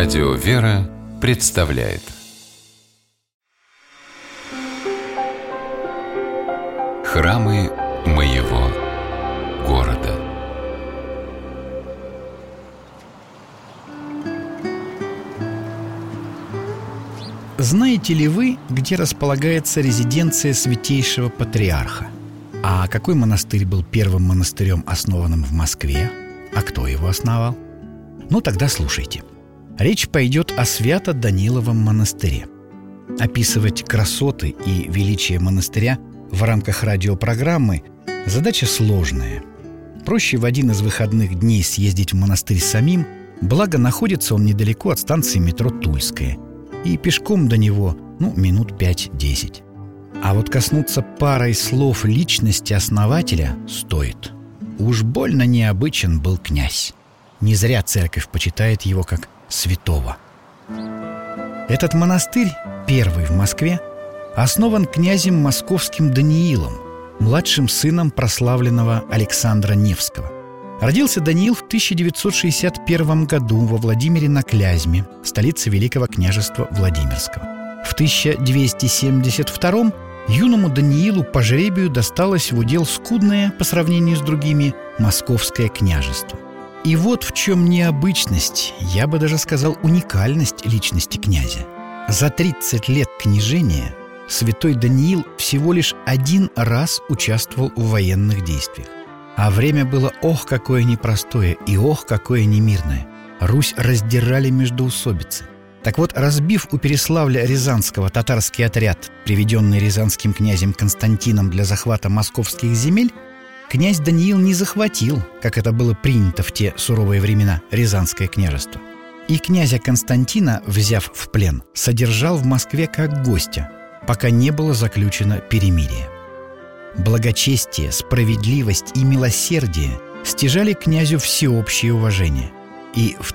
Радио «Вера» представляет Храмы моего города. Знаете ли вы, где располагается резиденция Святейшего Патриарха? А какой монастырь был первым монастырем, основанным в Москве? А кто его основал? Ну, тогда слушайте. Речь пойдет о Свято-Даниловом монастыре. Описывать красоты и величие монастыря в рамках радиопрограммы – задача сложная. Проще в один из выходных дней съездить в монастырь самим, благо находится он недалеко от станции метро Тульская, и пешком до него, минут 5-10. А вот коснуться парой слов личности основателя стоит. Уж больно необычен был князь. Не зря церковь почитает его как святого. Этот монастырь, первый в Москве, основан князем московским Даниилом, младшим сыном прославленного Александра Невского. Родился Даниил в 1961 году во Владимире на Клязьме, столице Великого княжества Владимирского. В 1272 юному Даниилу по жребию досталось в удел скудное, по сравнению с другими, московское княжество. И вот в чем необычность, я бы даже сказал уникальность личности князя. За 30 лет княжения святой Даниил всего лишь один раз участвовал в военных действиях. А время было ох какое непростое и ох какое немирное. Русь раздирали междоусобицы. Так вот, разбив у Переславля Рязанского татарский отряд, приведенный рязанским князем Константином для захвата московских земель, князь Даниил не захватил, как это было принято в те суровые времена, Рязанское княжество. И князя Константина, взяв в плен, содержал в Москве как гостя, пока не было заключено перемирие. Благочестие, справедливость и милосердие стяжали князю всеобщее уважение. И в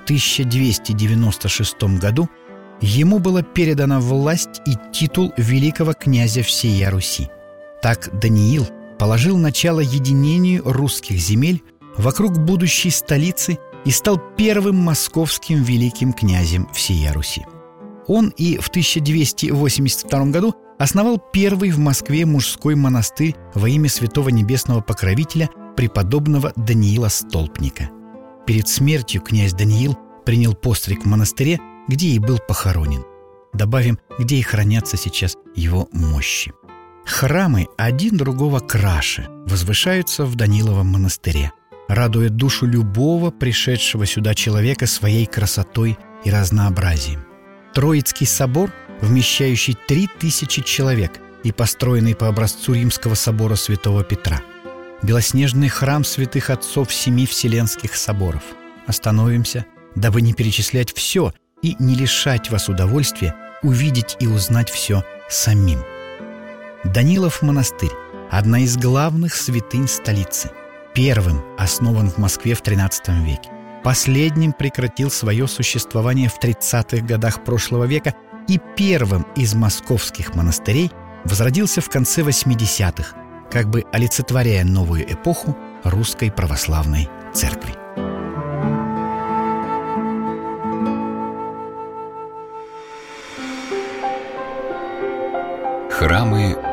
1296 году ему была передана власть и титул великого князя всея Руси. Так Даниил положил начало единению русских земель вокруг будущей столицы и стал первым московским великим князем всея Руси. Он и в 1282 году основал первый в Москве мужской монастырь во имя святого небесного покровителя преподобного Даниила Столпника. Перед смертью князь Даниил принял постриг в монастыре, где и был похоронен. Добавим, где и хранятся сейчас его мощи. Храмы один другого краше возвышаются в Даниловом монастыре, радуя душу любого пришедшего сюда человека своей красотой и разнообразием. Троицкий собор, вмещающий 3000 человек и построенный по образцу Римского собора святого Петра. Белоснежный храм святых отцов 7 Вселенских соборов. Остановимся, дабы не перечислять все и не лишать вас удовольствия увидеть и узнать все самим. Данилов монастырь – одна из главных святынь столицы. Первым основан в Москве в XIII веке. Последним прекратил свое существование в 30-х годах прошлого века и первым из московских монастырей возродился в конце 80-х, как бы олицетворяя новую эпоху Русской Православной Церкви. Храмы